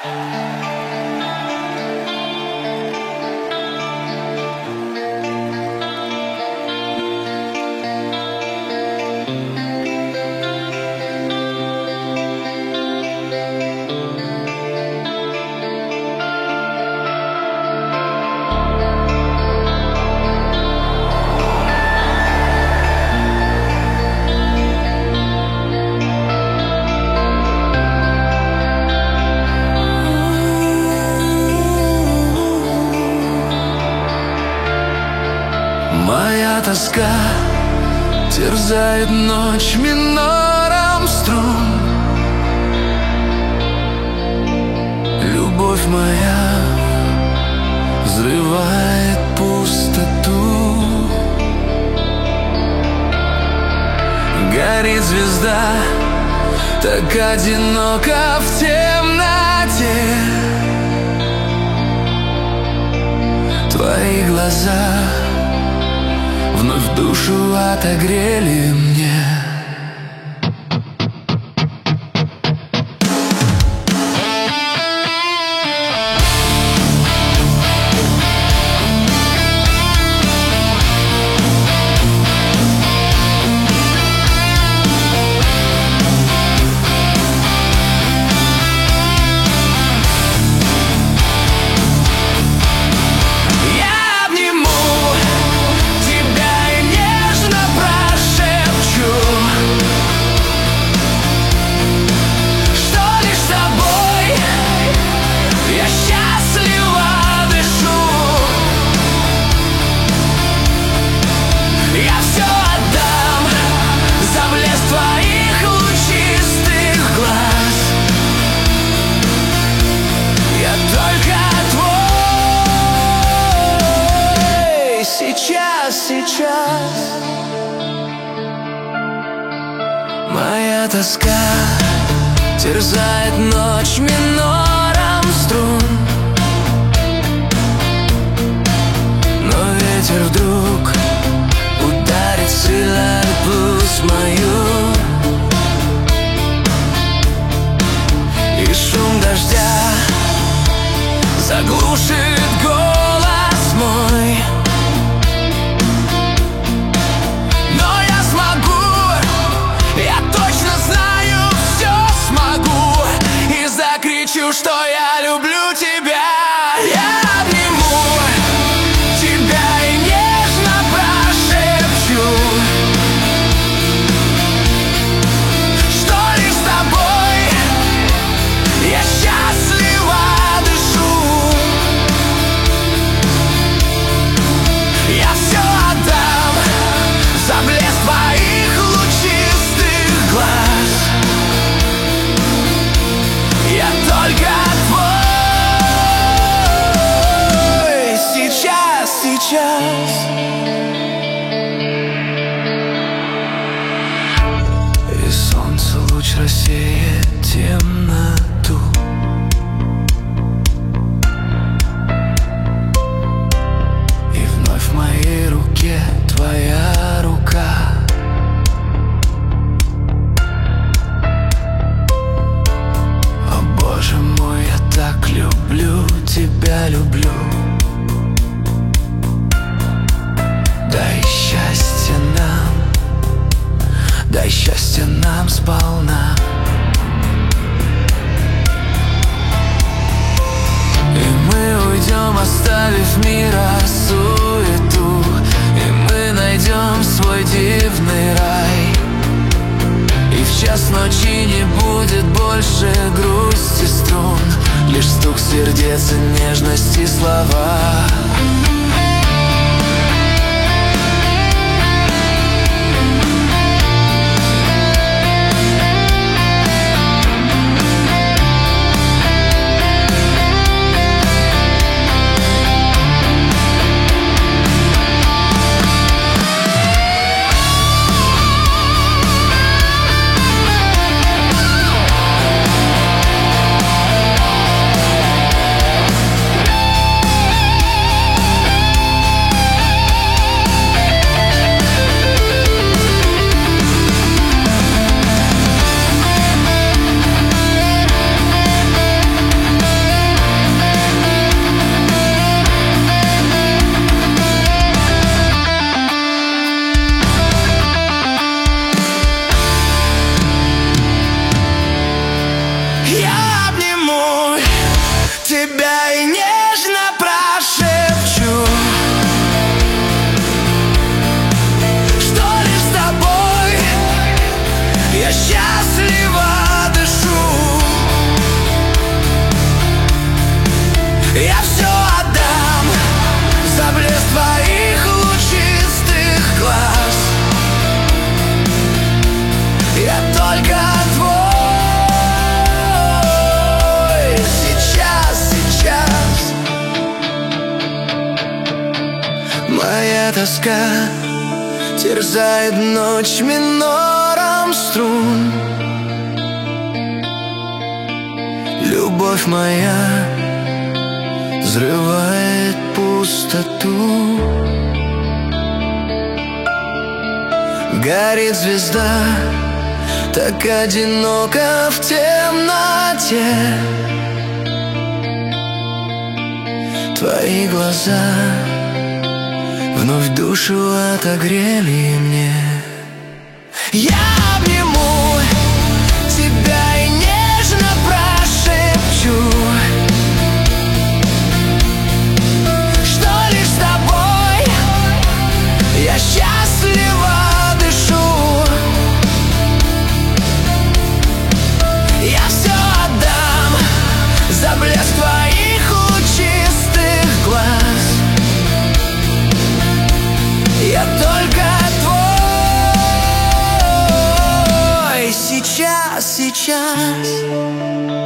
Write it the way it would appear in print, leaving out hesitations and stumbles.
Моя тоска терзает ночь минором струн. Любовь моя взрывает пустоту. Горит звезда так одиноко в темноте. Твои глаза вновь душу отогрели мне. Сейчас моя тоска терзает ночь минором струн. Но ветер вдруг ударит сильно в пульс мою, и шум дождя заглушит голос мой. Закричу, что я люблю тебя. Я обниму тебя и нежно прошепчу, что лишь с тобой я счастливо дышу. Я все отдам за блеск твоих лучистых глаз. Я только твой. Сейчас и солнце луч рассеет темноту. И вновь в моей руке твоя рука. Боже мой, я так люблю тебя, люблю. Дай счастье нам сполна. И мы уйдем, оставив мира суету, и мы найдем свой дивный рай. И в час ночи не будет больше грусти струн, лишь стук сердец и нежности слова. моя тоска терзает ночь минором струн. Любовь моя взрывает пустоту. Горит звезда, так одиноко в темноте. Твои глаза вновь душу отогрели мне. Я обниму тебя и нежно прошепчу, что лишь с тобой я счастливо дышу. Я все отдам за блеск твоих лучистых глаз. Я только твой сейчас, сейчас.